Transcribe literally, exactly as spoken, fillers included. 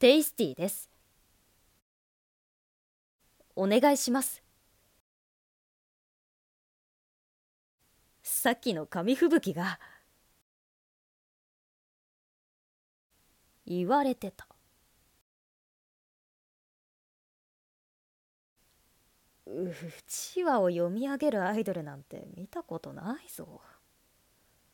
テイスティです。お願いします。さっきの紙吹雪が言われてた。うちわを読み上げるアイドルなんて見たことないぞ。